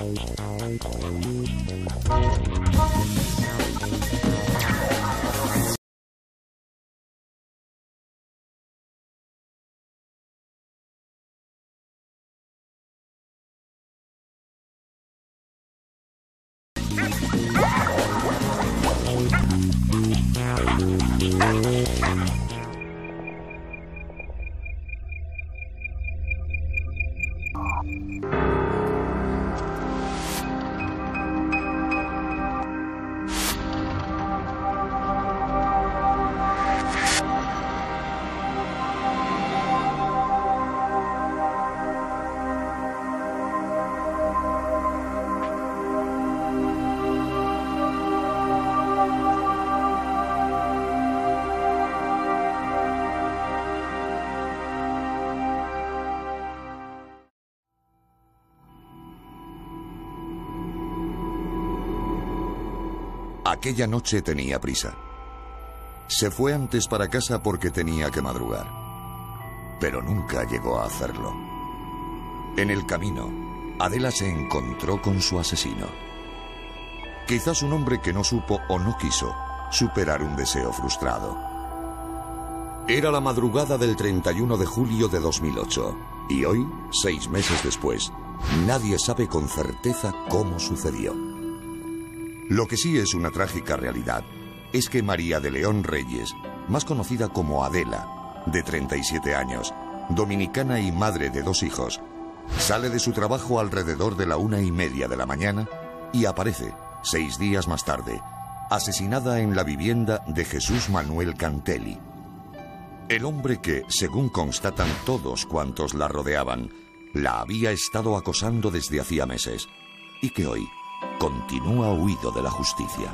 Aquella noche tenía prisa. Se fue antes para casa porque tenía que madrugar. Pero nunca llegó a hacerlo. En el camino, Adela se encontró con su asesino. Quizás un hombre que no supo o no quiso superar un deseo frustrado. Era la madrugada del 31 de julio de 2008. Y hoy, 6 meses después, nadie sabe con certeza cómo sucedió. Lo que sí es una trágica realidad es que María de León Reyes, más conocida como Adela, de 37 años, dominicana y madre de 2 hijos, sale de su trabajo alrededor de la 1:30 de la mañana y aparece, 6 días más tarde, asesinada en la vivienda de Jesús Manuel Cantelli. El hombre que, según constatan todos cuantos la rodeaban, la había estado acosando desde hacía meses y que hoy continúa huido de la justicia.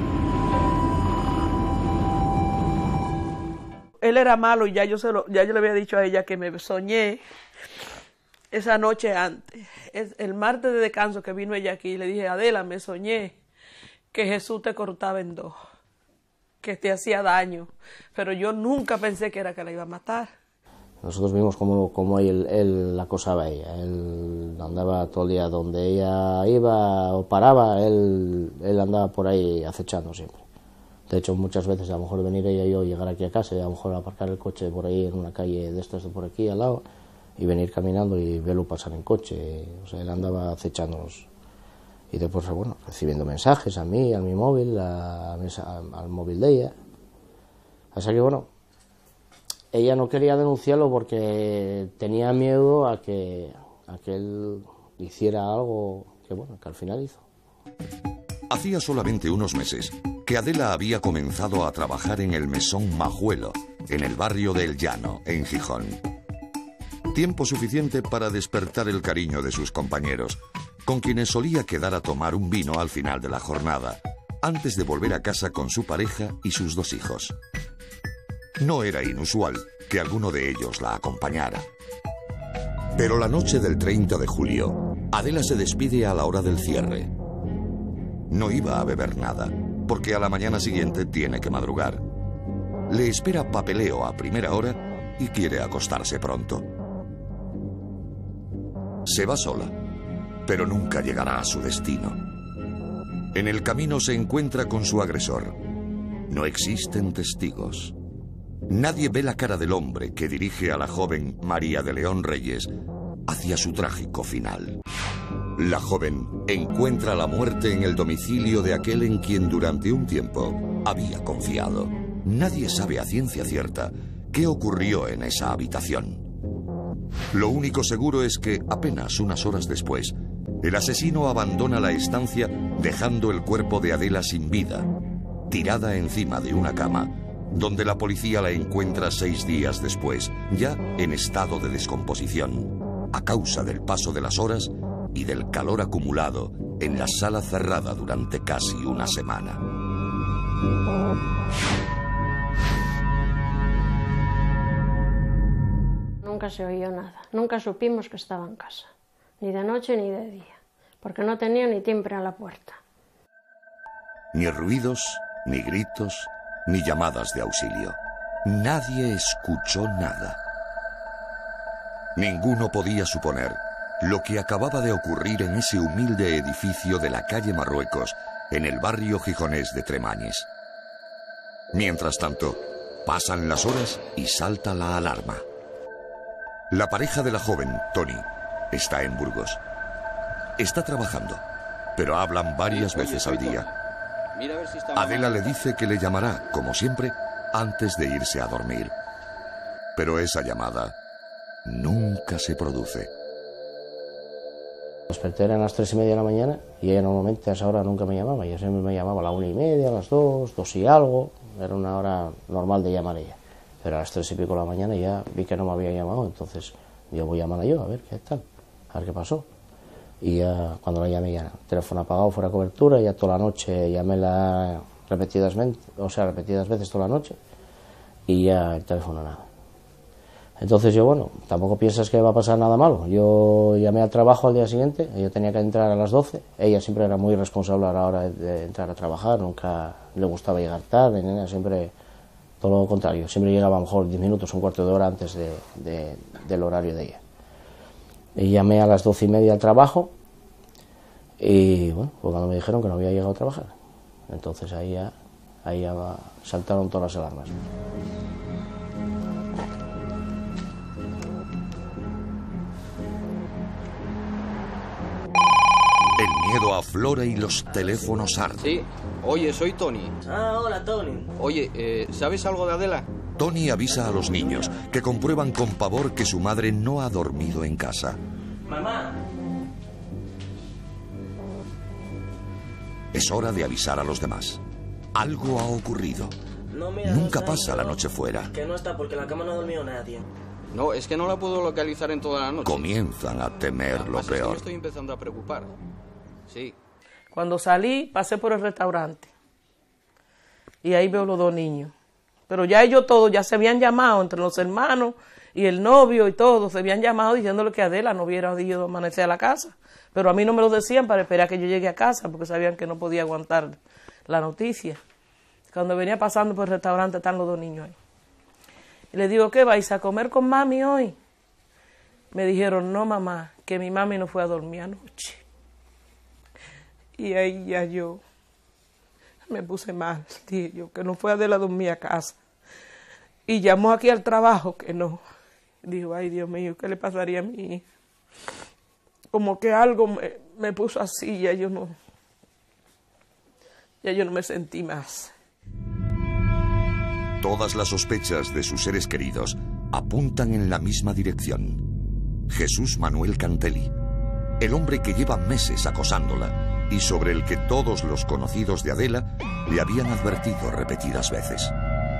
Él era malo y ya yo le había dicho a ella que me soñé esa noche antes. El martes de descanso que vino ella aquí, le dije, Adela, me soñé que Jesús te cortaba en 2, que te hacía daño, pero yo nunca pensé que era que la iba a matar. Nosotros vimos cómo él la acosaba a ella. Él andaba todo el día donde ella iba o paraba, él andaba por ahí acechando siempre. De hecho, muchas veces a lo mejor venir ella y yo, llegar aquí a casa y a lo mejor aparcar el coche por ahí en una calle de estas de por aquí al lado y venir caminando y verlo pasar en coche. O sea, él andaba acechándonos. Y después, bueno, recibiendo mensajes a mí, a mi móvil, al móvil de ella. Así que, bueno, ella no quería denunciarlo porque tenía miedo a que él hiciera algo que, bueno, que al final hizo. Hacía solamente unos meses que Adela había comenzado a trabajar en el Mesón Majuelo, en el barrio del Llano, en Gijón. Tiempo suficiente para despertar el cariño de sus compañeros, con quienes solía quedar a tomar un vino al final de la jornada, antes de volver a casa con su pareja y sus 2 hijos. No era inusual que alguno de ellos la acompañara. Pero la noche del 30 de julio, Adela se despide a la hora del cierre. No iba a beber nada, porque a la mañana siguiente tiene que madrugar. Le espera papeleo a primera hora y quiere acostarse pronto. Se va sola, pero nunca llegará a su destino. En el camino se encuentra con su agresor. No existen testigos. Nadie ve la cara del hombre que dirige a la joven María de León Reyes hacia su trágico final. La joven encuentra la muerte en el domicilio de aquel en quien durante un tiempo había confiado. Nadie sabe a ciencia cierta qué ocurrió en esa habitación. Lo único seguro es que apenas unas horas después, el asesino abandona la estancia dejando el cuerpo de Adela sin vida, tirada encima de una cama, donde la policía la encuentra 6 días después, ya en estado de descomposición, a causa del paso de las horas y del calor acumulado en la sala cerrada durante casi una semana. Nunca se oyó nada, nunca supimos que estaba en casa, ni de noche ni de día, porque no tenía ni timbre a la puerta. Ni ruidos, ni gritos, ni llamadas de auxilio. Nadie escuchó nada. Ninguno podía suponer lo que acababa de ocurrir en ese humilde edificio de la calle Marruecos, en el barrio gijonés de Tremañes. Mientras tanto, pasan las horas y salta la alarma. La pareja de la joven, Tony, está en Burgos. Está trabajando, pero hablan varias veces al día. Adela le dice que le llamará, como siempre, antes de irse a dormir. Pero esa llamada nunca se produce. Desperté eran las 3:30 de la mañana y ella normalmente a esa hora nunca me llamaba. Ella siempre me llamaba a la 1:30, a las 2, 2 y algo. Era una hora normal de llamar ella. Pero a las 3 y pico de la mañana ya vi que no me había llamado, entonces yo voy a llamar yo, a ver qué tal, a ver qué pasó. Y ya cuando la llamé ya, teléfono apagado, fuera cobertura, ya toda la noche llamé repetidas veces toda la noche y ya el teléfono nada. Entonces yo, bueno, tampoco piensas que va a pasar nada malo. Yo llamé al trabajo al día siguiente, yo tenía que entrar a las 12, ella siempre era muy responsable a la hora de entrar a trabajar, nunca le gustaba llegar tarde, ni nada, siempre todo lo contrario, siempre llegaba a lo mejor 10 minutos, un cuarto de hora antes del horario de ella. Y llamé a las 12:30 al trabajo y bueno, pues cuando me dijeron que no había llegado a trabajar, entonces ahí ya saltaron todas las alarmas. El miedo aflora y los teléfonos arden. Sí, oye, soy Tony. Ah, hola, Tony. Oye, ¿sabes algo de Adela? Tony avisa a los niños, que comprueban con pavor que su madre no ha dormido en casa. Mamá. Es hora de avisar a los demás. Algo ha ocurrido. No, mira, Nunca no pasa la no. noche fuera. Que no está porque en la cama no ha dormido nadie. No, es que no la puedo localizar en toda la noche. Comienzan a temer lo Además, es que peor. me estoy empezando a preocupar. Sí. Cuando salí, pasé por el restaurante y ahí veo los dos niños. Pero ya ellos todos ya se habían llamado, entre los hermanos y el novio y todos, se habían llamado diciéndole que Adela no hubiera ido a amanecer a la casa. Pero a mí no me lo decían para esperar que yo llegue a casa, porque sabían que no podía aguantar la noticia. Cuando venía pasando por el restaurante, están los dos niños ahí. Y le digo, ¿qué vais a comer con mami hoy? Me dijeron, no, mamá, que mi mami no fue a dormir anoche. Y ahí ya yo me puse mal, dije yo, que no fue Adela a dormir a casa. Y llamó aquí al trabajo, que no. Dijo, ay, Dios mío, ¿qué le pasaría a mi hija? Como que algo me puso así, ya yo no me sentí más. Todas las sospechas de sus seres queridos apuntan en la misma dirección. Jesús Manuel Cantelli, el hombre que lleva meses acosándola y sobre el que todos los conocidos de Adela le habían advertido repetidas veces.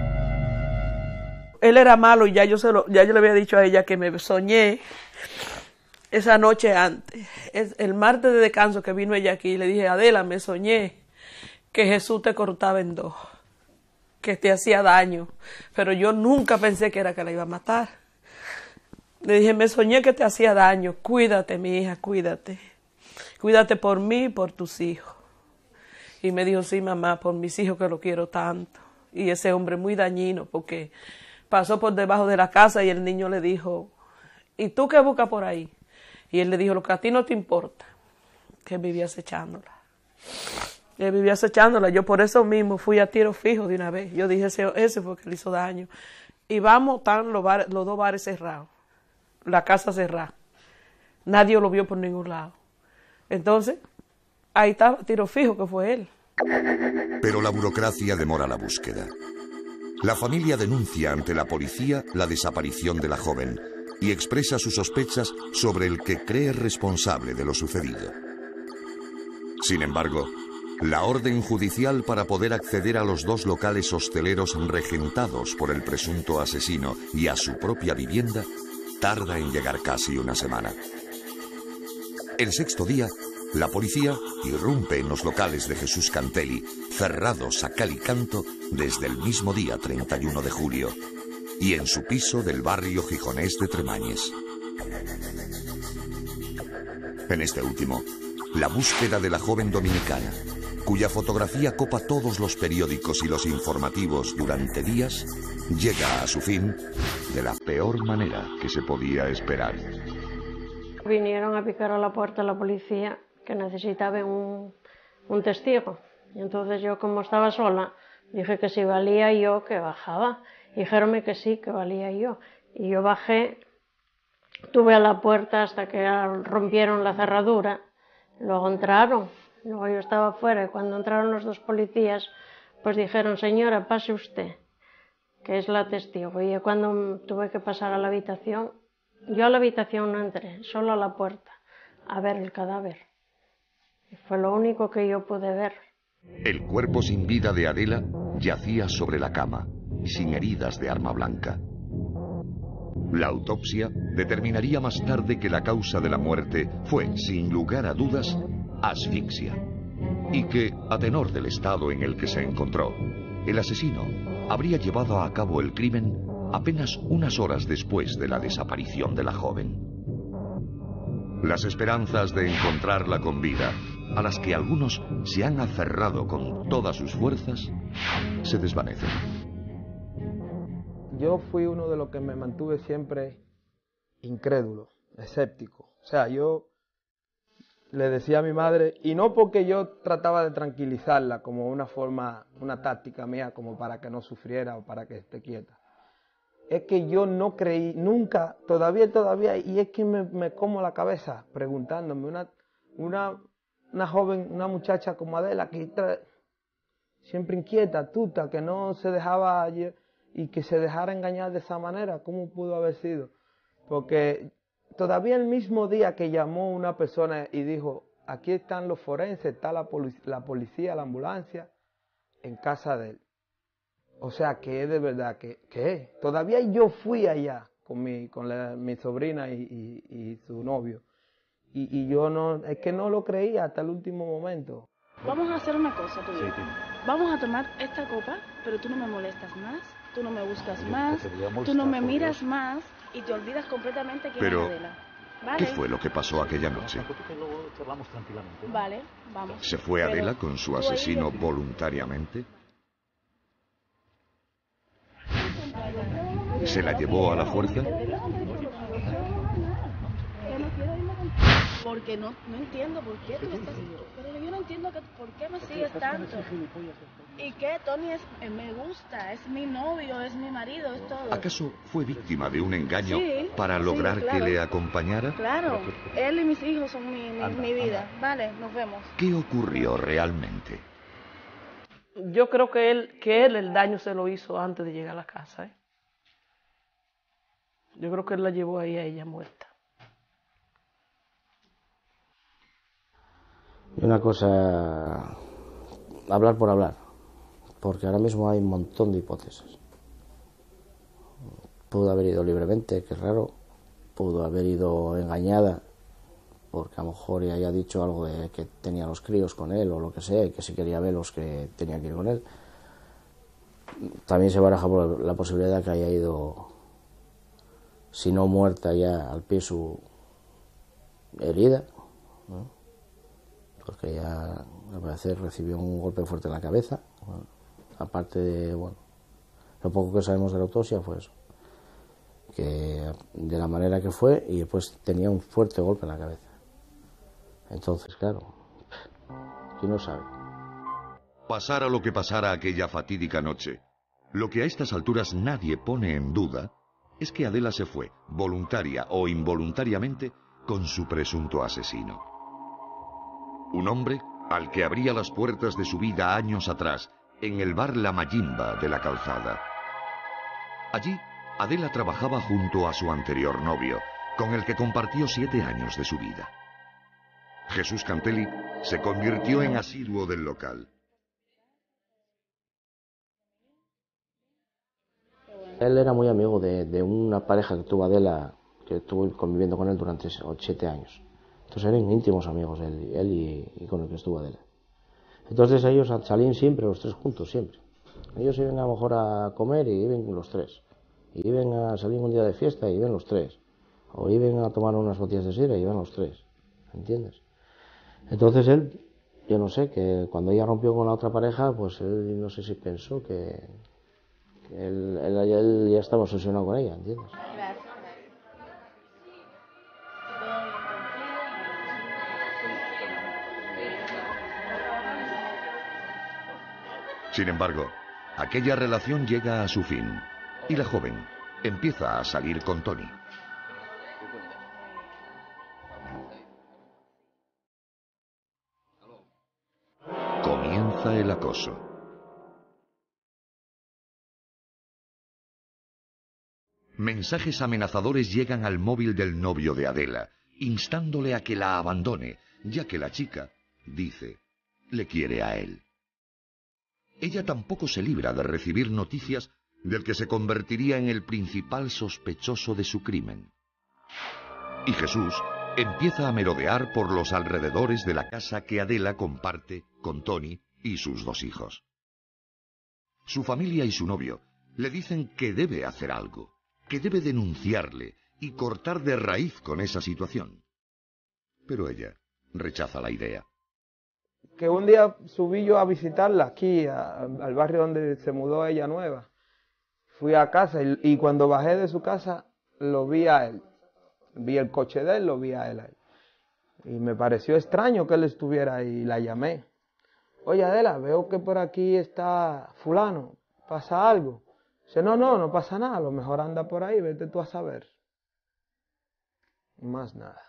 Él era malo y ya yo le había dicho a ella que me soñé esa noche antes. El martes de descanso que vino ella aquí, le dije, Adela, me soñé que Jesús te cortaba en dos, que te hacía daño, pero yo nunca pensé que era que la iba a matar. Le dije, me soñé que te hacía daño, cuídate, mi hija, cuídate. Cuídate por mí y por tus hijos. Y me dijo, sí, mamá, por mis hijos que lo quiero tanto. Y ese hombre muy dañino, porque pasó por debajo de la casa y el niño le dijo, ¿y tú qué buscas por ahí? Y él le dijo, lo que a ti no te importa, que vivía acechándola. Él vivía acechándola. Yo por eso mismo fui a tiro fijo de una vez. Yo dije, ese fue el que le hizo daño. Y vamos, están los dos bares cerrados, la casa cerrada. Nadie lo vio por ningún lado. Entonces, ahí estaba, tiro fijo, que fue él. Pero la burocracia demora la búsqueda. La familia denuncia ante la policía la desaparición de la joven y expresa sus sospechas sobre el que cree responsable de lo sucedido. Sin embargo, la orden judicial para poder acceder a los dos locales hosteleros regentados por el presunto asesino y a su propia vivienda tarda en llegar casi una semana. El sexto día, la policía irrumpe en los locales de Jesús Cantelli, cerrados a cal y canto desde el mismo día 31 de julio, y en su piso del barrio gijonés de Tremañes. En este último, la búsqueda de la joven dominicana, cuya fotografía copa todos los periódicos y los informativos durante días, llega a su fin de la peor manera que se podía esperar. Vinieron a picar a la puerta la policía, que necesitaban un testigo. Y entonces yo, como estaba sola, dije que si valía yo, que bajaba. Dijéronme que sí, que valía yo. Y yo bajé, tuve a la puerta hasta que rompieron la cerradura. Luego entraron, luego yo estaba fuera y cuando entraron los dos policías, pues dijeron, señora, pase usted, que es la testigo. Y cuando tuve que pasar a la habitación, yo a la habitación no entré, solo a la puerta, a ver el cadáver. Y fue lo único que yo pude ver. El cuerpo sin vida de Adela yacía sobre la cama, sin heridas de arma blanca. La autopsia determinaría más tarde que la causa de la muerte fue, sin lugar a dudas, asfixia. Y que, a tenor del estado en el que se encontró, el asesino habría llevado a cabo el crimen apenas unas horas después de la desaparición de la joven. Las esperanzas de encontrarla con vida, a las que algunos se han aferrado con todas sus fuerzas, se desvanecen. Yo fui uno de los que me mantuve siempre incrédulo, escéptico. O sea, yo le decía a mi madre, y no porque yo trataba de tranquilizarla como una forma, una táctica mía como para que no sufriera o para que esté quieta. Es que yo no creí, nunca, todavía, y es que me como la cabeza preguntándome, una joven, una muchacha como Adela, que siempre inquieta, tuta, que no se dejaba y que se dejara engañar de esa manera, ¿cómo pudo haber sido? Porque todavía el mismo día que llamó una persona y dijo, aquí están los forenses, está la policía, la ambulancia, en casa de él. O sea, que es de verdad, que todavía yo fui allá con mi sobrina y su novio. Y yo no, es que no lo creía hasta el último momento. Vamos a hacer una cosa, tú y yo. Vamos a tomar esta copa, pero tú no me molestas más, tú no me buscas más, tú no me miras más y te olvidas completamente quién es Adela. ¿Vale? ¿Qué fue lo que pasó aquella noche? Vale, vamos. ¿Se fue Adela con su asesino voluntariamente? ¿Se la llevó a la fuerza? Porque no entiendo por qué tú estás... Pero yo no entiendo por qué me sigues tanto. ¿Y qué? Tony me gusta, es mi novio, es mi marido, es todo. ¿Acaso fue víctima de un engaño para lograr claro, que le acompañara? Claro, él y mis hijos son mi vida. Vale, nos vemos. ¿Qué ocurrió realmente? Yo creo que él el daño se lo hizo antes de llegar a la casa, ¿eh? Yo creo que él la llevó ahí a ella muerta. Y una cosa, hablar por hablar, porque ahora mismo hay un montón de hipótesis. Pudo haber ido libremente, que es raro, pudo haber ido engañada, porque a lo mejor ella haya dicho algo de que tenía los críos con él o lo que sea, y que si quería verlos que tenía que ir con él. También se baraja por la posibilidad de que haya ido, si no muerta ya, al pie su herida, ¿no? Porque ya, al parecer, recibió un golpe fuerte en la cabeza. Bueno, aparte de, bueno, lo poco que sabemos de la autopsia fue eso, que de la manera que fue, y después tenía un fuerte golpe en la cabeza. Entonces, claro, ¿quién no sabe? Pasara lo que pasara aquella fatídica noche, lo que a estas alturas nadie pone en duda es que Adela se fue, voluntaria o involuntariamente, con su presunto asesino. Un hombre al que abría las puertas de su vida años atrás, en el bar La Mayimba de la Calzada. Allí, Adela trabajaba junto a su anterior novio, con el que compartió 7 años de su vida. Jesús Cantelli se convirtió en asiduo del local. Él era muy amigo de una pareja que tuvo Adela, que estuvo conviviendo con él durante 7 años. Entonces eran íntimos amigos, él y con el que estuvo Adela. Entonces ellos salían siempre, los 3 juntos, siempre. Ellos iban a lo mejor a comer y iban los 3. Y iban a salir un día de fiesta y iban los 3. O iban a tomar unas botellas de sidra y iban los 3. ¿Entiendes? Entonces él, yo no sé, que cuando ella rompió con la otra pareja, pues él no sé si pensó que él ya estaba obsesionado con ella, ¿entiendes? Sin embargo, aquella relación llega a su fin y la joven empieza a salir con Tony. Comienza el acoso. Mensajes amenazadores llegan al móvil del novio de Adela, instándole a que la abandone, ya que la chica, dice, le quiere a él. Ella tampoco se libra de recibir noticias del que se convertiría en el principal sospechoso de su crimen. Y Jesús empieza a merodear por los alrededores de la casa que Adela comparte con Tony y sus 2 hijos. Su familia y su novio le dicen que debe hacer algo, que debe denunciarle y cortar de raíz con esa situación. Pero ella rechaza la idea. Que un día subí yo a visitarla aquí, al barrio donde se mudó ella nueva. Fui a casa y cuando bajé de su casa lo vi a él. Vi el coche de él, lo vi a él. Y me pareció extraño que él estuviera ahí y la llamé. Oye, Adela, veo que por aquí está fulano, ¿pasa algo? Dice, no pasa nada, a lo mejor anda por ahí, vete tú a saber. Más nada.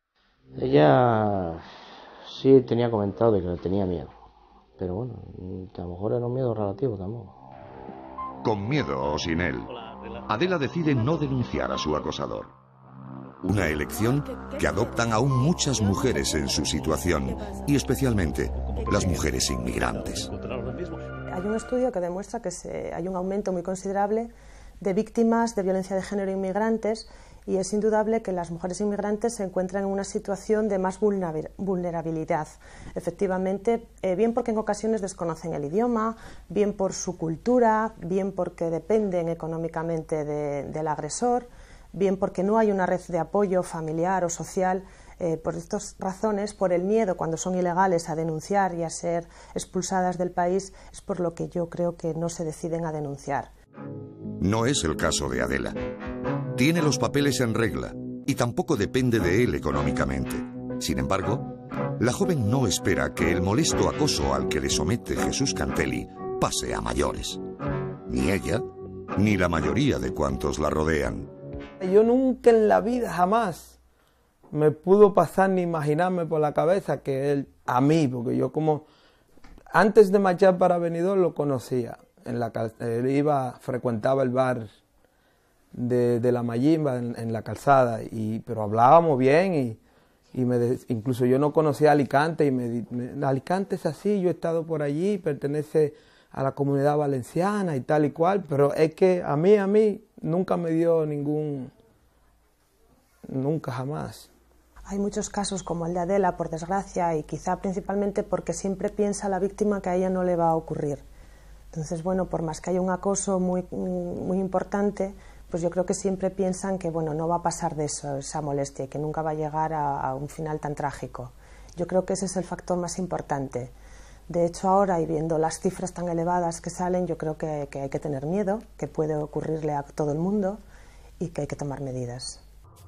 Ella sí tenía comentado de que le tenía miedo, pero bueno, a lo mejor era un miedo relativo tampoco. Con miedo o sin él, Adela decide no denunciar a su acosador. Una elección que adoptan aún muchas mujeres en su situación, y especialmente las mujeres inmigrantes. Hay un estudio que demuestra que hay un aumento muy considerable de víctimas de violencia de género inmigrantes, y es indudable que las mujeres inmigrantes se encuentran en una situación de más vulnerabilidad. Efectivamente, bien porque en ocasiones desconocen el idioma, bien por su cultura, bien porque dependen económicamente del agresor, bien porque no hay una red de apoyo familiar o social. Por estas razones, por el miedo cuando son ilegales a denunciar y a ser expulsadas del país, es por lo que yo creo que no se deciden a denunciar. No es el caso de Adela. Tiene los papeles en regla y tampoco depende de él económicamente. Sin embargo, la joven no espera que el molesto acoso al que le somete Jesús Cantelli pase a mayores. Ni ella, ni la mayoría de cuantos la rodean. Yo nunca en la vida, jamás, me pudo pasar ni imaginarme por la cabeza que él, a mí, porque yo como, antes de marchar para Benidorm lo conocía. Él frecuentaba el bar de la Mayimba en la calzada, pero hablábamos bien incluso yo no conocía Alicante y Alicante es así, yo he estado por allí, pertenece a la comunidad valenciana y tal y cual, pero es que a mí nunca me dio nunca jamás. Hay muchos casos como el de Adela, por desgracia, y quizá principalmente porque siempre piensa la víctima que a ella no le va a ocurrir. Entonces, bueno, por más que haya un acoso muy importante, pues yo creo que siempre piensan que, bueno, no va a pasar de eso, esa molestia, y que nunca va a llegar a un final tan trágico. Yo creo que ese es el factor más importante. De hecho, ahora, y viendo las cifras tan elevadas que salen, yo creo que hay que tener miedo, que puede ocurrirle a todo el mundo y que hay que tomar medidas.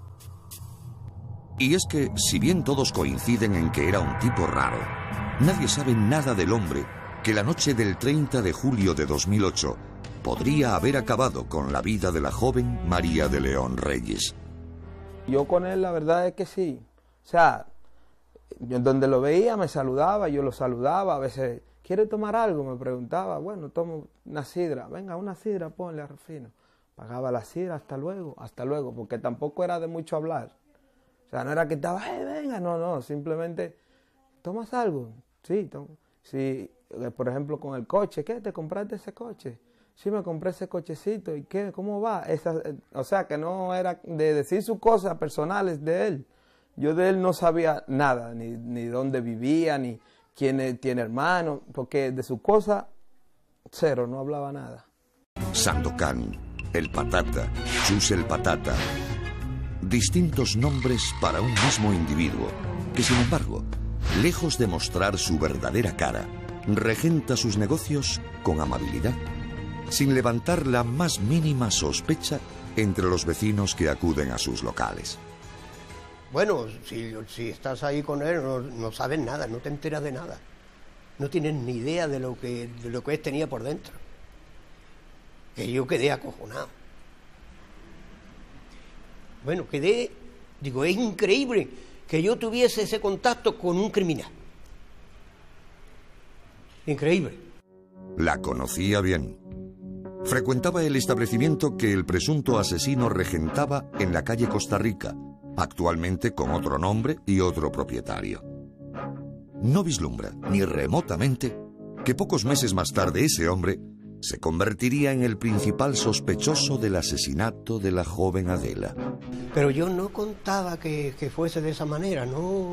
Y es que, si bien todos coinciden en que era un tipo raro, nadie sabe nada del hombre que la noche del 30 de julio de 2008 podría haber acabado con la vida de la joven María de León Reyes. Yo con él la verdad es que sí. O sea, yo donde lo veía me saludaba, yo lo saludaba, a veces, ¿quiere tomar algo? Me preguntaba, bueno, tomo una sidra, venga, una sidra, ponle a Rufino. Pagaba la sidra, hasta luego, porque tampoco era de mucho hablar. O sea, no era que estaba, venga, no, simplemente, ¿tomas algo? Sí, tomo. Sí, por ejemplo, con el coche, ¿qué? ¿Te compraste ese coche? Sí, me compré ese cochecito, ¿y qué? ¿Cómo va? O sea, que no era de decir sus cosas personales de él. Yo de él no sabía nada, ni dónde vivía, ni quién tiene hermanos, porque de sus cosas, cero, no hablaba nada. Sandokan, el Patata, Chus el Patata. Distintos nombres para un mismo individuo, que sin embargo, lejos de mostrar su verdadera cara, regenta sus negocios con amabilidad, sin levantar la más mínima sospecha entre los vecinos que acuden a sus locales. Bueno, si estás ahí con él, no sabes nada, no te enteras de nada. no tienes ni idea de lo que él tenía por dentro. Que yo quedé acojonado. Bueno, digo, es increíble que yo tuviese ese contacto con un criminal. Increíble. La conocía bien. Frecuentaba el establecimiento que el presunto asesino regentaba en la calle Costa Rica, actualmente con otro nombre y otro propietario. No vislumbra, ni remotamente, que pocos meses más tarde ese hombre se convertiría en el principal sospechoso del asesinato de la joven Adela. Pero yo no contaba que fuese de esa manera,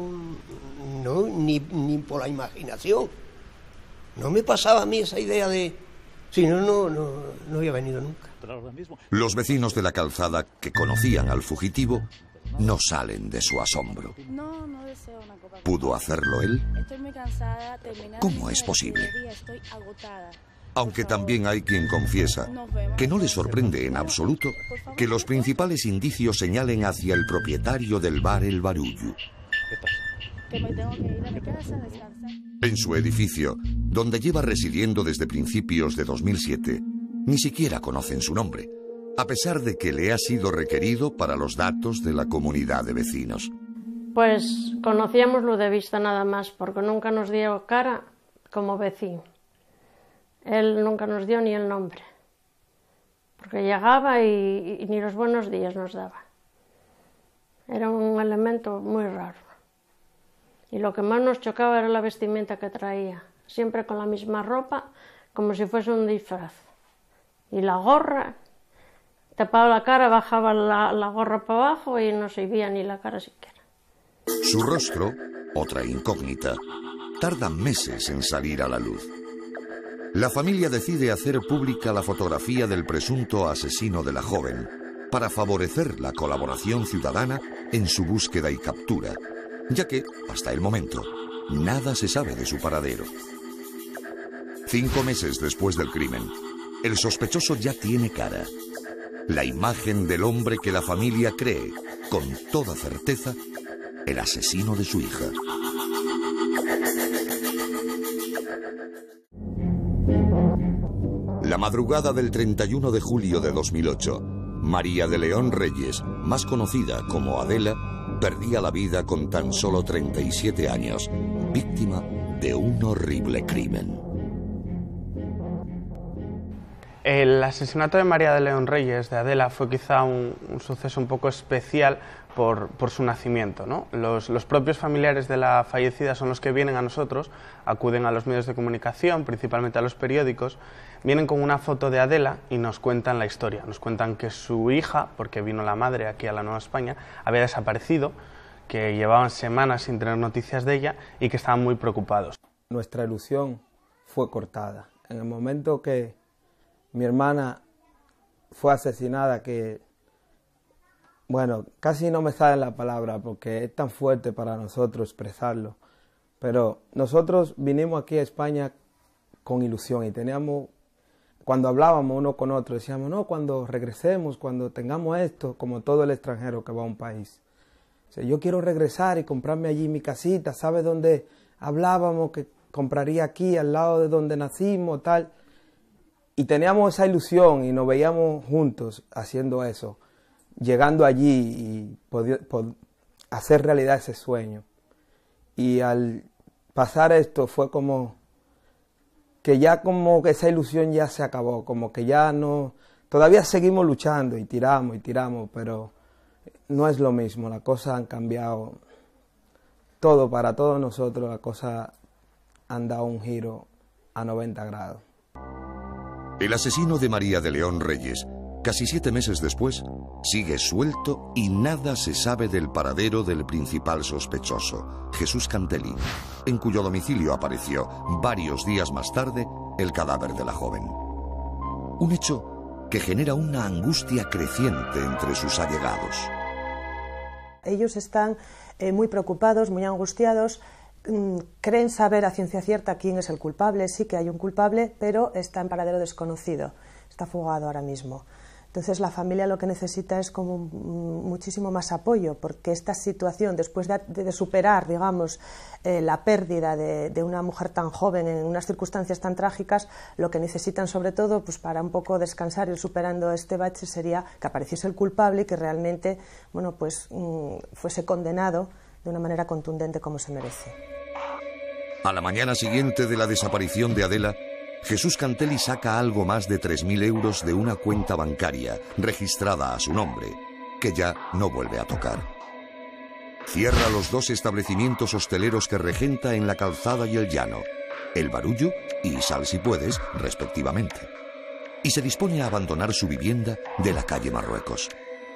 ni por la imaginación. No me pasaba a mí esa idea de... Si no había venido nunca. Los vecinos de la calzada que conocían al fugitivo no salen de su asombro. No deseo una copa. ¿Pudo hacerlo él? Estoy muy cansada, ¿Cómo es posible? Estoy agotada. Aunque también hay quien confiesa que no le sorprende en absoluto que los principales indicios señalen hacia el propietario del bar El Barullo. Que me tengo que ir a mi casa a descansar. En su edificio, donde lleva residiendo desde principios de 2007, ni siquiera conocen su nombre, a pesar de que le ha sido requerido para los datos de la comunidad de vecinos. Pues conocíamoslo de vista nada más, porque nunca nos dio cara como vecino. Él nunca nos dio ni el nombre, porque llegaba y ni los buenos días nos daba. Era un elemento muy raro. Y lo que más nos chocaba era la vestimenta que traía, siempre con la misma ropa, como si fuese un disfraz. Y la gorra, tapaba la cara, bajaba la gorra para abajo y no se veía ni la cara siquiera. Su rostro, otra incógnita, tarda meses en salir a la luz. La familia decide hacer pública la fotografía del presunto asesino de la joven para favorecer la colaboración ciudadana en su búsqueda y captura, ya que, hasta el momento, nada se sabe de su paradero. 5 meses después del crimen, el sospechoso ya tiene cara. La imagen del hombre que la familia cree, con toda certeza, el asesino de su hija. La madrugada del 31 de julio de 2008, María de León Reyes, más conocida como Adela, perdía la vida con tan solo 37 años, víctima de un horrible crimen. El asesinato de María de León Reyes, de Adela, fue quizá un suceso un poco especial por su nacimiento, ¿no? Los propios familiares de la fallecida son los que vienen a nosotros, acuden a los medios de comunicación, principalmente a los periódicos, vienen con una foto de Adela y nos cuentan la historia. Nos cuentan que su hija, porque vino la madre aquí a la Nueva España, había desaparecido, que llevaban semanas sin tener noticias de ella y que estaban muy preocupados. Nuestra ilusión fue cortada. En el momento que mi hermana fue asesinada, que, bueno, casi no me sale la palabra porque es tan fuerte para nosotros expresarlo, pero nosotros vinimos aquí a España con ilusión y teníamos, cuando hablábamos uno con otro, decíamos, no, cuando regresemos, cuando tengamos esto, como todo el extranjero que va a un país. O sea, yo quiero regresar y comprarme allí mi casita, ¿sabes dónde hablábamos? Que compraría aquí, al lado de donde nacimos, tal. Y teníamos esa ilusión y nos veíamos juntos haciendo eso, llegando allí y hacer realidad ese sueño. Y al pasar esto fue como que ya como que esa ilusión ya se acabó, como que ya no... Todavía seguimos luchando y tiramos, pero no es lo mismo, las cosas han cambiado. Todo, para todos nosotros, las cosas han dado un giro a 90 grados. El asesino de María de León Reyes, casi 7 meses después, sigue suelto y nada se sabe del paradero del principal sospechoso, Jesús Cantelli, en cuyo domicilio apareció varios días más tarde el cadáver de la joven. Un hecho que genera una angustia creciente entre sus allegados. Ellos están muy preocupados, muy angustiados. Creen saber a ciencia cierta quién es el culpable, sí que hay un culpable, pero está en paradero desconocido, está fugado ahora mismo. Entonces la familia lo que necesita es como muchísimo más apoyo, porque esta situación, después de superar, digamos, la pérdida de una mujer tan joven en unas circunstancias tan trágicas, lo que necesitan sobre todo, pues para un poco descansar y ir superando este bache, sería que apareciese el culpable y que realmente, bueno, pues fuese condenado de una manera contundente como se merece. A la mañana siguiente de la desaparición de Adela, Jesús Cantelli saca algo más de 3.000 euros de una cuenta bancaria registrada a su nombre, que ya no vuelve a tocar. Cierra los 2 establecimientos hosteleros que regenta en La Calzada y El Llano, El Barullo y Sal si puedes, respectivamente. Y se dispone a abandonar su vivienda de la calle Marruecos.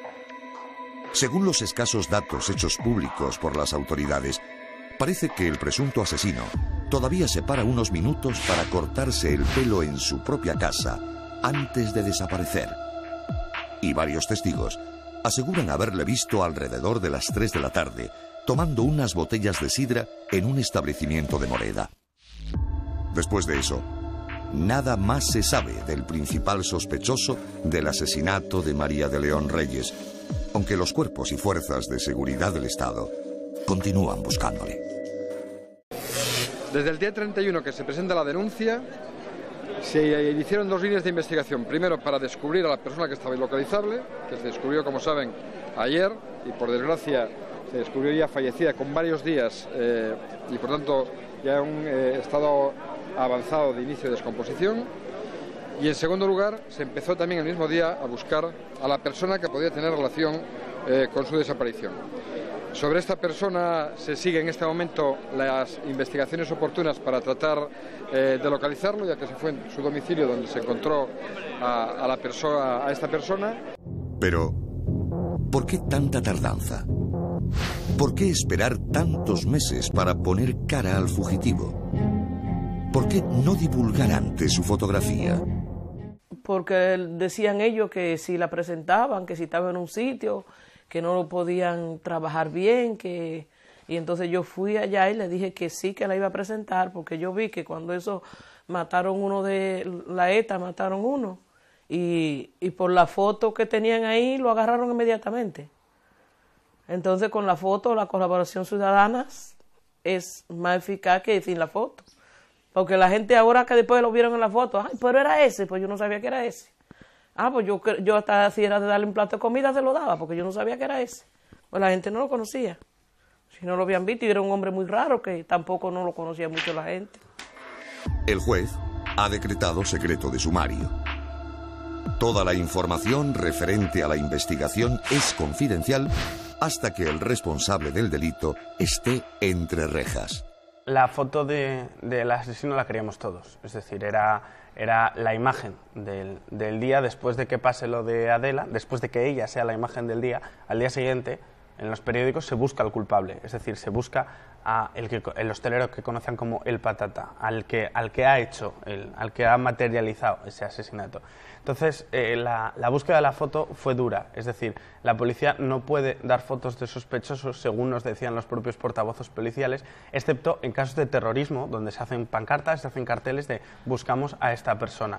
Según los escasos datos hechos públicos por las autoridades, parece que el presunto asesino todavía se para unos minutos para cortarse el pelo en su propia casa antes de desaparecer. Y varios testigos aseguran haberle visto alrededor de las 3 de la tarde tomando unas botellas de sidra en un establecimiento de Moreda. Después de eso, nada más se sabe del principal sospechoso del asesinato de María de León Reyes, aunque los cuerpos y fuerzas de seguridad del Estado continúan buscándole. Desde el día 31 que se presenta la denuncia, se iniciaron 2 líneas de investigación. Primero, para descubrir a la persona que estaba ilocalizable, que se descubrió, como saben, ayer, y por desgracia se descubrió ya fallecida con varios días y por tanto ya en un estado avanzado de inicio de descomposición. Y en segundo lugar, se empezó también el mismo día a buscar a la persona que podía tener relación con su desaparición. Sobre esta persona se siguen en este momento las investigaciones oportunas para tratar de localizarlo, ya que se fue en su domicilio donde se encontró a esta persona. Pero, ¿por qué tanta tardanza? ¿Por qué esperar tantos meses para poner cara al fugitivo? ¿Por qué no divulgar antes su fotografía? Porque decían ellos que si la presentaban, que si estaba en un sitio, que no lo podían trabajar bien, y entonces yo fui allá y le dije que sí, que la iba a presentar, porque yo vi que cuando eso mataron uno de la ETA, mataron uno, y por la foto que tenían ahí lo agarraron inmediatamente. Entonces con la foto, la colaboración ciudadana es más eficaz que sin la foto, porque la gente ahora que después lo vieron en la foto, ay, pero era ese, pues yo no sabía que era ese. Ah, pues yo hasta si era de darle un plato de comida se lo daba, porque yo no sabía que era ese. Pues la gente no lo conocía. Si no lo habían visto, y era un hombre muy raro que tampoco no lo conocía mucho la gente. El juez ha decretado secreto de sumario. Toda la información referente a la investigación es confidencial hasta que el responsable del delito esté entre rejas. La foto del asesino la queríamos todos, es decir, era la imagen del día después de que pase lo de Adela, después de que ella sea la imagen del día, al día siguiente en los periódicos se busca al culpable, es decir, se busca el hostelero que conocen como el Patata, al que ha materializado ese asesinato. Entonces, la búsqueda de la foto fue dura, es decir, la policía no puede dar fotos de sospechosos, según nos decían los propios portavoces policiales, excepto en casos de terrorismo, donde se hacen pancartas, se hacen carteles de buscamos a esta persona.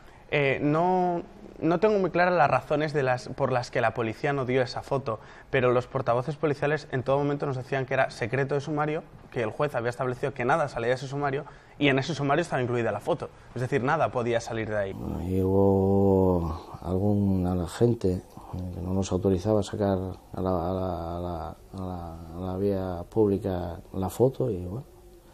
No tengo muy claras las razones por las que la policía no dio esa foto, pero los portavoces policiales en todo momento nos decían que era secreto de sumario, que el juez había establecido que nada salía de ese sumario y en ese sumario estaba incluida la foto, es decir, nada podía salir de ahí. Llegó alguna gente que no nos autorizaba a sacar a la vía pública la foto y bueno,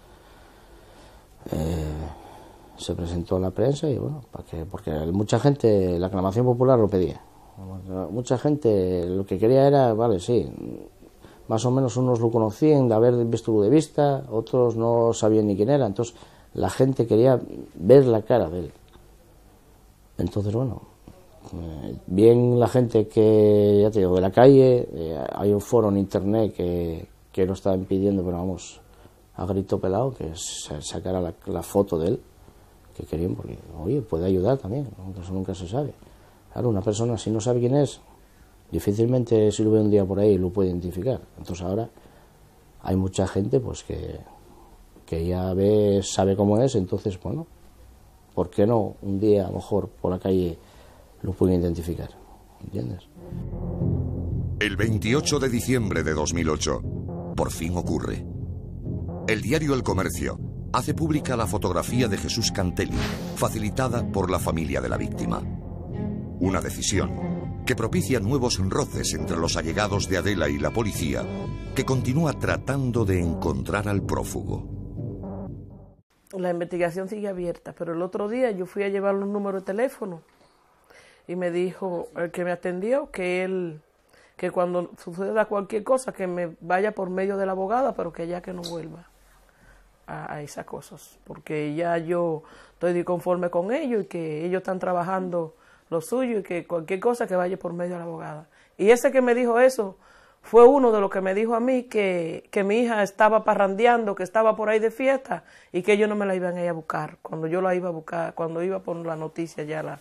se presentó en la prensa y bueno, porque mucha gente, la aclamación popular lo pedía. Mucha gente lo que quería era, vale, sí, más o menos unos lo conocían de haber visto de vista, otros no sabían ni quién era, entonces la gente quería ver la cara de él. Entonces, bueno, bien la gente que, ya te digo, de la calle, hay un foro en internet que lo estaban pidiendo, pero vamos, a grito pelado, que sacara la foto de él, que querían, porque, oye, puede ayudar también, eso nunca se sabe. Claro, una persona, si no sabe quién es, difícilmente si lo ve un día por ahí lo puede identificar. Entonces ahora hay mucha gente pues que ya sabe cómo es, entonces, bueno, ¿por qué no un día a lo mejor por la calle lo pueden identificar? ¿entiendes? El 28 de diciembre de 2008, por fin ocurre. El diario El Comercio hace pública la fotografía de Jesús Cantelli, facilitada por la familia de la víctima. Una decisión que propicia nuevos roces entre los allegados de Adela y la policía, que continúa tratando de encontrar al prófugo. La investigación sigue abierta, pero el otro día yo fui a llevarle un número de teléfono y me dijo el que me atendió que cuando suceda cualquier cosa que me vaya por medio de la abogada, pero que ya que no vuelva a esas cosas, porque ya yo estoy disconforme con ellos y que ellos están trabajando lo suyo y que cualquier cosa que vaya por medio de la abogada. Y ese que me dijo eso fue uno de los que me dijo a mí que mi hija estaba parrandeando, que estaba por ahí de fiesta y que ellos no me la iban a ir a buscar. Cuando yo la iba a buscar, cuando iba por la noticia ya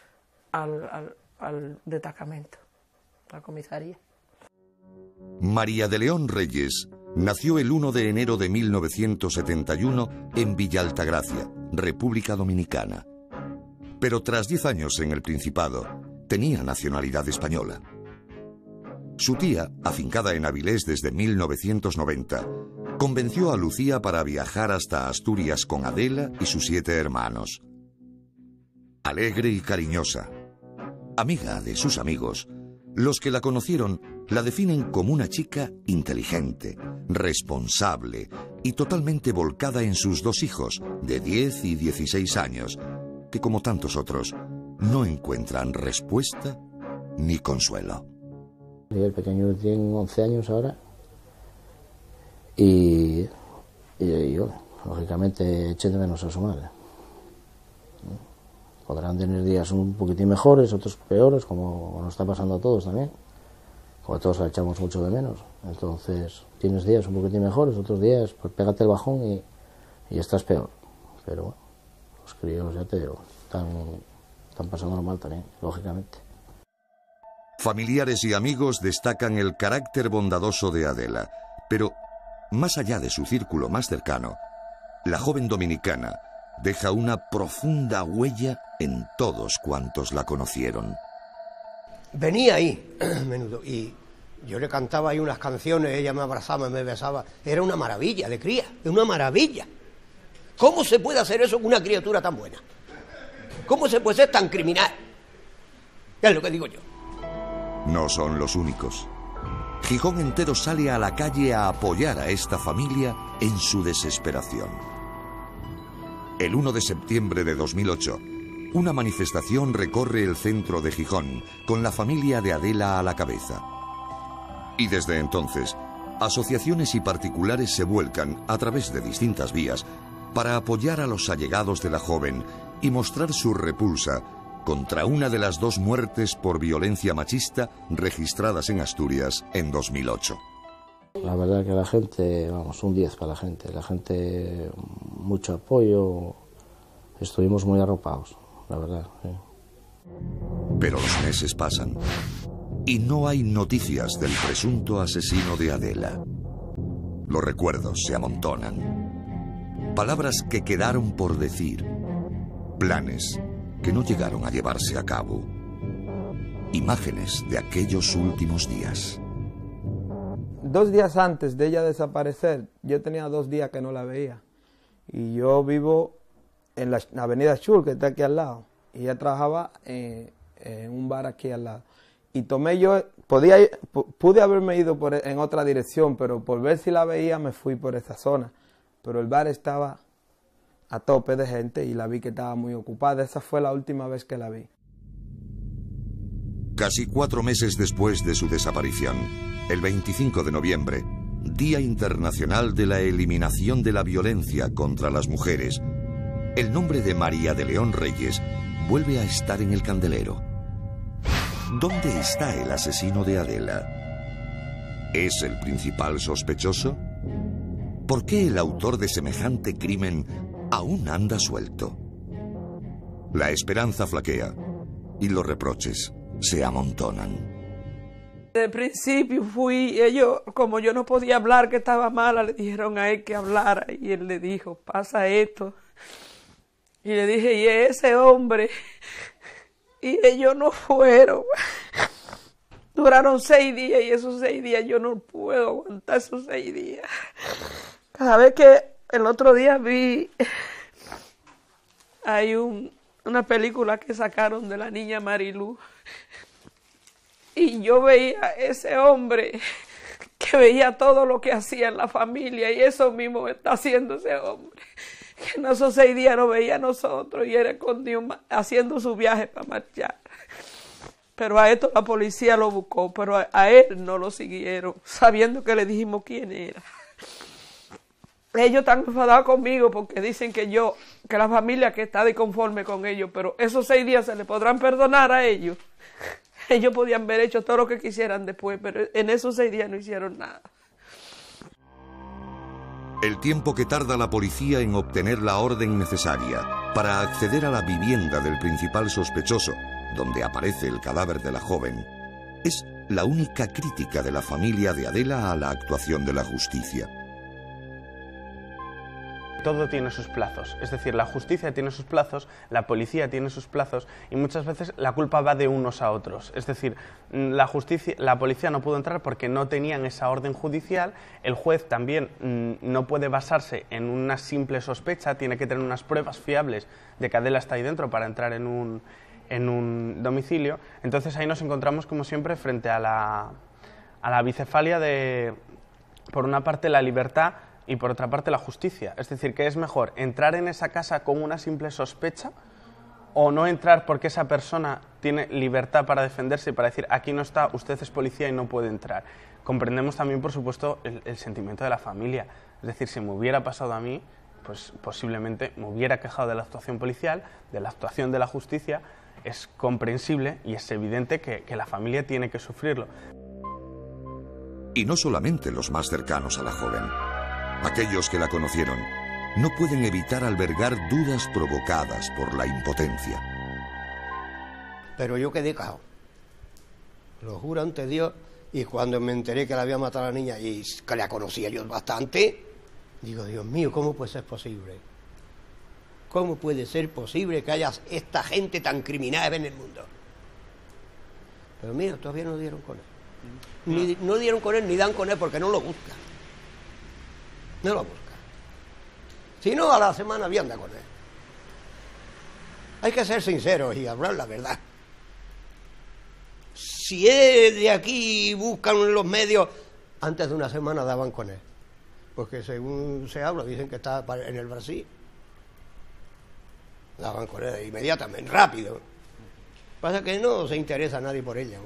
al destacamento, a la comisaría. María de León Reyes nació el 1 de enero de 1971 en Villa Altagracia, República Dominicana. Pero tras 10 años en el Principado, tenía nacionalidad española. Su tía, afincada en Avilés desde 1990, convenció a Lucía para viajar hasta Asturias con Adela y sus 7 hermanos. Alegre y cariñosa, amiga de sus amigos, los que la conocieron la definen como una chica inteligente, responsable y totalmente volcada en sus 2 hijos, de 10 y 16 años, que como tantos otros, no encuentran respuesta ni consuelo. El pequeño tiene 11 años ahora y yo, lógicamente, eché de menos a su madre. Podrán tener días un poquitín mejores, otros peores, como nos está pasando a todos también. Como todos la echamos mucho de menos. Entonces, tienes días un poquitín mejores, otros días, pues pégate el bajón y estás peor. Pero bueno, los críos, ya te digo, están pasando mal también, lógicamente. Familiares y amigos destacan el carácter bondadoso de Adela, pero más allá de su círculo más cercano, la joven dominicana deja una profunda huella en todos cuantos la conocieron. Venía ahí, menudo, y yo le cantaba ahí unas canciones, ella me abrazaba, me besaba. Era una maravilla de cría, una maravilla. ¿Cómo se puede hacer eso con una criatura tan buena? ¿Cómo se puede ser tan criminal? Es lo que digo yo. No son los únicos. Gijón entero sale a la calle a apoyar a esta familia en su desesperación. El 1 de septiembre de 2008, una manifestación recorre el centro de Gijón, con la familia de Adela a la cabeza. Y desde entonces, asociaciones y particulares se vuelcan, a través de distintas vías, para apoyar a los allegados de la joven y mostrar su repulsa contra una de las 2 muertes por violencia machista registradas en Asturias en 2008. La verdad que la gente, vamos, un 10 para la gente, mucho apoyo, estuvimos muy arropados, la verdad. Sí. Pero los meses pasan y no hay noticias del presunto asesino de Adela. Los recuerdos se amontonan. Palabras que quedaron por decir. Planes que no llegaron a llevarse a cabo. Imágenes de aquellos últimos días. 2 días antes de ella desaparecer, yo tenía 2 días que no la veía. Y yo vivo en la avenida Chul, que está aquí al lado. Y ella trabajaba en un bar aquí al lado. Y pude haberme ido en otra dirección, pero por ver si la veía me fui por esa zona. Pero el bar estaba a tope de gente y la vi que estaba muy ocupada. Esa fue la última vez que la vi. Casi 4 meses después de su desaparición, el 25 de noviembre, Día Internacional de la Eliminación de la Violencia contra las Mujeres, el nombre de María de León Reyes vuelve a estar en el candelero. ¿Dónde está el asesino de Adela? ¿Es el principal sospechoso? ¿Por qué el autor de semejante crimen aún anda suelto? La esperanza flaquea y los reproches se amontonan. Desde el principio como yo no podía hablar, que estaba mala, le dijeron a él que hablara y él le dijo, pasa esto. Y le dije, y ese hombre, y ellos no fueron. Duraron 6 días y esos 6 días yo no puedo aguantar esos 6 días. Cada vez que el otro día vi, hay una película que sacaron de la niña Marilu y yo veía a ese hombre que veía todo lo que hacía en la familia y eso mismo está haciendo ese hombre. Que en esos 6 días no veía a nosotros y era escondido haciendo su viaje para marchar. Pero a esto la policía lo buscó, pero a él no lo siguieron, sabiendo que le dijimos quién era. Ellos están enfadados conmigo porque dicen que la familia que está disconforme con ellos, pero esos 6 días se le podrán perdonar a ellos. Ellos podían haber hecho todo lo que quisieran después, pero en esos 6 días no hicieron nada. El tiempo que tarda la policía en obtener la orden necesaria para acceder a la vivienda del principal sospechoso, donde aparece el cadáver de la joven, es la única crítica de la familia de Adela a la actuación de la justicia. Todo tiene sus plazos, es decir, la justicia tiene sus plazos, la policía tiene sus plazos y muchas veces la culpa va de unos a otros. Es decir, la policía no pudo entrar porque no tenían esa orden judicial, el juez también no puede basarse en una simple sospecha, tiene que tener unas pruebas fiables de que Adela está ahí dentro para entrar en un domicilio. Entonces ahí nos encontramos como siempre frente a la bicefalia de, por una parte, la libertad y por otra parte la justicia. Es decir, que es mejor entrar en esa casa con una simple sospecha o no entrar porque esa persona tiene libertad para defenderse y para decir aquí no está, usted es policía y no puede entrar. Comprendemos también, por supuesto, el sentimiento de la familia. Es decir, si me hubiera pasado a mí, pues posiblemente me hubiera quejado de la actuación policial, de la actuación de la justicia. Es comprensible y es evidente que la familia tiene que sufrirlo. Y no solamente los más cercanos a la joven. Aquellos que la conocieron no pueden evitar albergar dudas provocadas por la impotencia. Pero yo quedé cao. Lo juro ante Dios, y cuando me enteré que la había matado a la niña y que la conocía yo bastante, digo, Dios mío, ¿cómo puede ser posible? ¿Cómo puede ser posible que haya esta gente tan criminal en el mundo? Pero mira, todavía no dieron con él. No dieron con él ni dan con él porque no lo buscan. No lo busca. Si no, a la semana había anda con él. Hay que ser sinceros y hablar la verdad. Si es de aquí buscan en los medios, antes de una semana daban con él. Porque según se habla, dicen que está en el Brasil. Daban con él inmediatamente, rápido. Pasa que no se interesa a nadie por ella.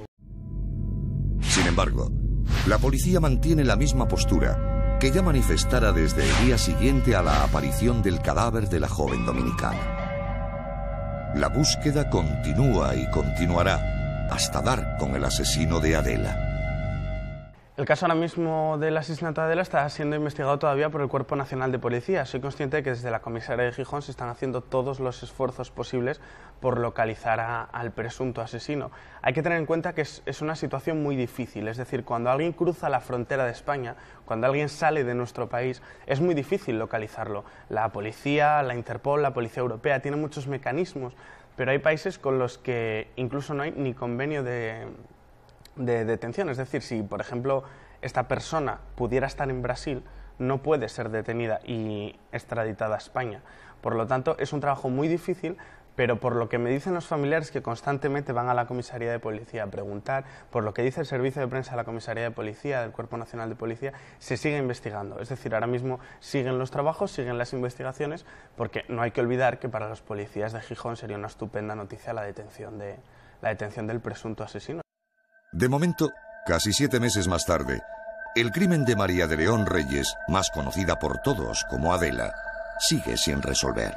Sin embargo, la policía mantiene la misma postura que ya manifestara desde el día siguiente a la aparición del cadáver de la joven dominicana. La búsqueda continúa y continuará hasta dar con el asesino de Adela. El caso ahora mismo del asesinato de Adela está siendo investigado todavía por el Cuerpo Nacional de Policía. Soy consciente de que desde la comisaría de Gijón se están haciendo todos los esfuerzos posibles por localizar al presunto asesino. Hay que tener en cuenta que es una situación muy difícil, es decir, cuando alguien cruza la frontera de España, cuando alguien sale de nuestro país, es muy difícil localizarlo. La policía, la Interpol, la Policía Europea tienen muchos mecanismos, pero hay países con los que incluso no hay ni convenio de detención. Es decir, si por ejemplo esta persona pudiera estar en Brasil, no puede ser detenida y extraditada a España. Por lo tanto, es un trabajo muy difícil, pero por lo que me dicen los familiares que constantemente van a la comisaría de policía a preguntar, por lo que dice el servicio de prensa de la comisaría de policía, del Cuerpo Nacional de Policía, se sigue investigando. Es decir, ahora mismo siguen los trabajos, siguen las investigaciones, porque no hay que olvidar que para los policías de Gijón sería una estupenda noticia la detención del presunto asesino. De momento, casi 7 meses más tarde, el crimen de María de León Reyes, más conocida por todos como Adela, sigue sin resolver.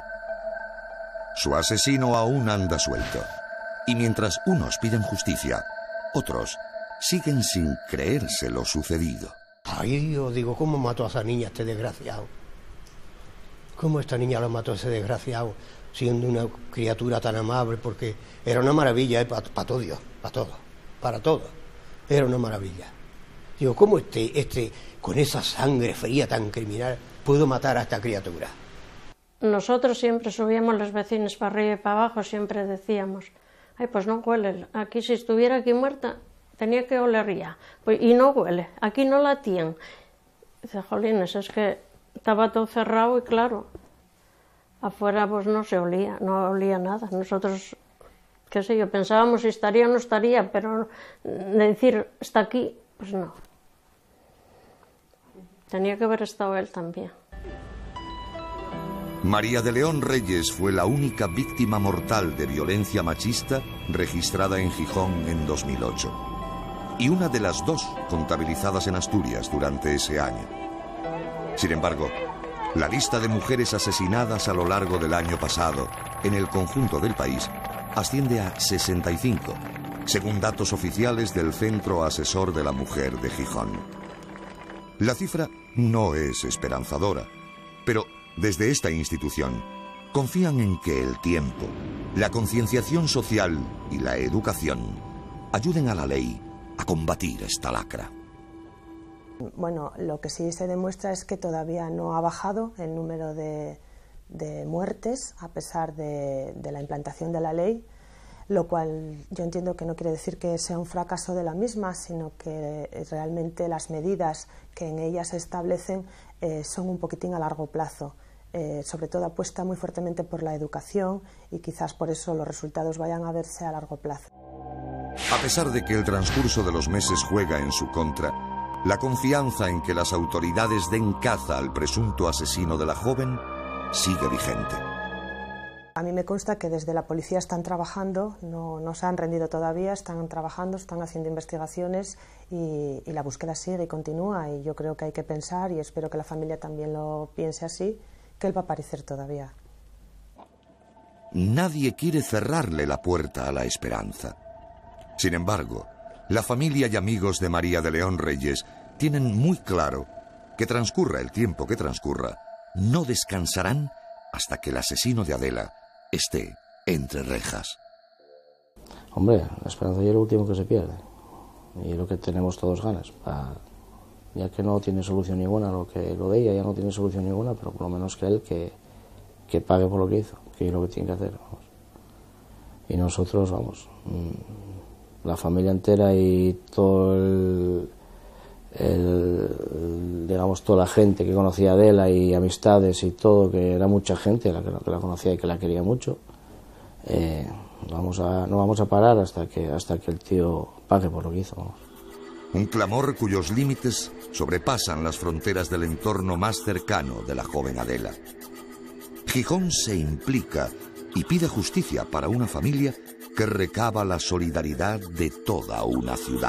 Su asesino aún anda suelto. Y mientras unos piden justicia, otros siguen sin creerse lo sucedido. Ay, yo digo, ¿cómo mató a esa niña este desgraciado? ¿Cómo esta niña lo mató a ese desgraciado? Siendo una criatura tan amable, porque era una maravilla para todo Dios, para todo. Era una maravilla. Digo, ¿cómo con esa sangre fría tan criminal, pudo matar a esta criatura? Nosotros siempre subíamos los vecinos para arriba y para abajo, siempre decíamos, ay, pues no huele, aquí si estuviera aquí muerta, tenía que oler ya, pues, y no huele, aquí no la tienen. Dice, jolines, es que estaba todo cerrado y claro, afuera pues no se olía, no olía nada. Nosotros, qué sé yo, pensábamos si estaría o no estaría, pero de decir, está aquí, pues no. Tenía que haber estado él también. María de León Reyes fue la única víctima mortal de violencia machista registrada en Gijón en 2008. Y una de las 2 contabilizadas en Asturias durante ese año. Sin embargo, la lista de mujeres asesinadas a lo largo del año pasado en el conjunto del país asciende a 65, según datos oficiales del Centro Asesor de la Mujer de Gijón. La cifra no es esperanzadora, pero desde esta institución confían en que el tiempo, la concienciación social y la educación ayuden a la ley a combatir esta lacra. Bueno, lo que sí se demuestra es que todavía no ha bajado el número de muertes a pesar de la implantación de la ley, lo cual yo entiendo que no quiere decir que sea un fracaso de la misma, sino que realmente las medidas que en ella se establecen son un poquitín a largo plazo. Sobre todo apuesta muy fuertemente por la educación y quizás por eso los resultados vayan a verse a largo plazo. A pesar de que el transcurso de los meses juega en su contra, la confianza en que las autoridades den caza al presunto asesino de la joven sigue vigente. A mí me consta que desde la policía están trabajando, no se han rendido todavía, están trabajando, están haciendo investigaciones y la búsqueda sigue y continúa. Y yo creo que hay que pensar, y espero que la familia también lo piense así, que él va a aparecer todavía. Nadie quiere cerrarle la puerta a la esperanza. Sin embargo, la familia y amigos de María de León Reyes tienen muy claro que transcurra el tiempo que transcurra, no descansarán hasta que el asesino de Adela esté entre rejas. Hombre, la esperanza es lo último que se pierde y lo que tenemos todos ganas, ya que no tiene solución ninguna, lo de ella ya no tiene solución ninguna, pero por lo menos que él que pague por lo que hizo, que es lo que tiene que hacer, vamos. Y nosotros, vamos, la familia entera y todo digamos, toda la gente que conocía a Adela y amistades y todo, que era mucha gente la que la conocía y que la quería mucho, no vamos a parar hasta que el tío pague por lo que hizo, vamos. Un clamor cuyos límites sobrepasan las fronteras del entorno más cercano de la joven Adela. Gijón se implica y pide justicia para una familia que recaba la solidaridad de toda una ciudad.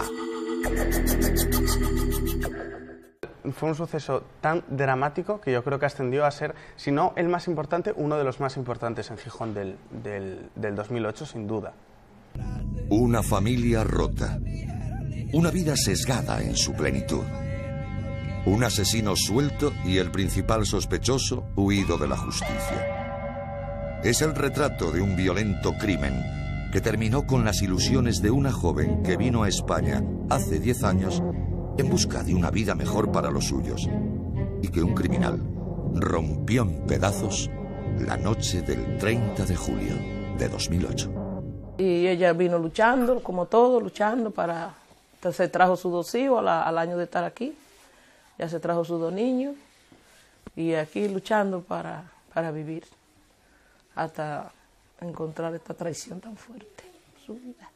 Fue un suceso tan dramático que yo creo que ascendió a ser, si no el más importante, uno de los más importantes en Gijón del 2008, sin duda. Una familia rota. Una vida sesgada en su plenitud. Un asesino suelto y el principal sospechoso huido de la justicia. Es el retrato de un violento crimen que terminó con las ilusiones de una joven que vino a España hace 10 años en busca de una vida mejor para los suyos y que un criminal rompió en pedazos la noche del 30 de julio de 2008. Y ella vino luchando, como todo, luchando para... Entonces trajo sus 2 hijos al año de estar aquí, ya se trajo sus 2 niños y aquí luchando para vivir hasta encontrar esta traición tan fuerte en su vida.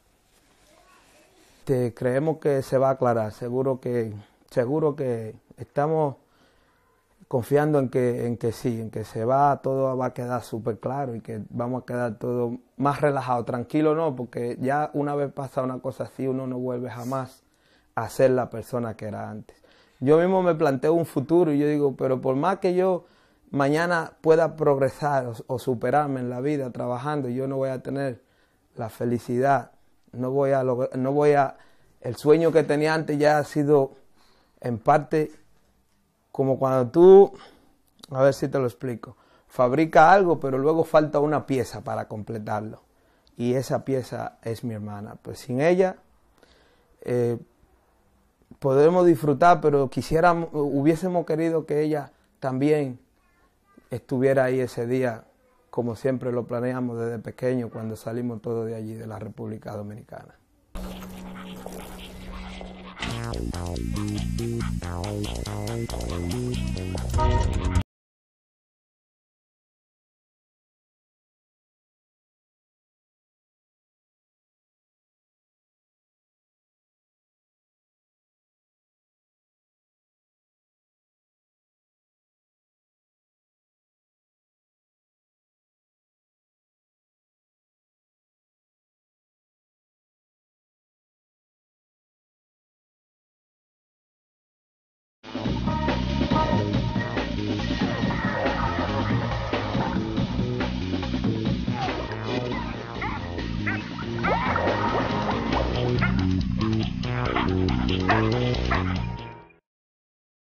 Creemos que se va a aclarar, seguro que estamos confiando en que sí, en que todo va a quedar súper claro y que vamos a quedar todo más relajado, tranquilo no, porque ya una vez pasa una cosa así uno no vuelve jamás a ser la persona que era antes. Yo mismo me planteo un futuro y yo digo, pero por más que yo mañana pueda progresar o superarme en la vida trabajando, yo no voy a tener la felicidad, el sueño que tenía antes ya ha sido en parte como cuando tú, a ver si te lo explico, fabrica algo pero luego falta una pieza para completarlo y esa pieza es mi hermana. Pues sin ella podemos disfrutar, pero hubiésemos querido que ella también estuviera ahí ese día, como siempre lo planeamos desde pequeño cuando salimos todos de allí, de la República Dominicana.